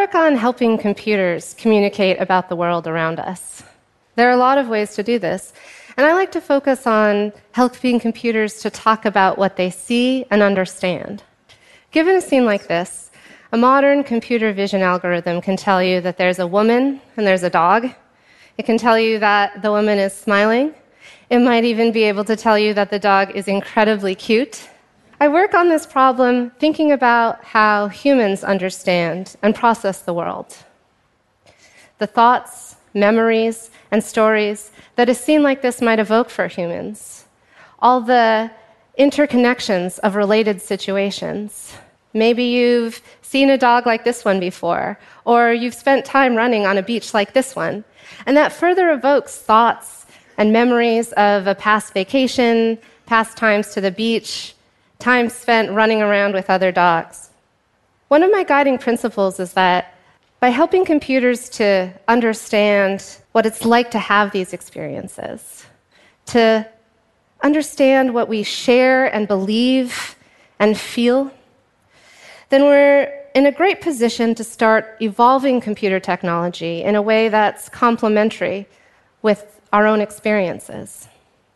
work on helping computers communicate about the world around us. There are a lot of ways to do this, and I like to focus on helping computers to talk about what they see and understand. Given a scene like this, a modern computer vision algorithm can tell you that there's a woman and there's a dog. It can tell you that the woman is smiling. It might even be able to tell you that the dog is incredibly cute. I work on this problem thinking about how humans understand and process the world. The thoughts, memories, and stories that a scene like this might evoke for humans. All the interconnections of related situations. Maybe you've seen a dog like this one before, or you've spent time running on a beach like this one, and that further evokes thoughts and memories of a past vacation, past times to the beach, time spent running around with other dogs. One of my guiding principles is that by helping computers to understand what it's like to have these experiences, to understand what we share and believe and feel, then we're in a great position to start evolving computer technology in a way that's complementary with our own experiences.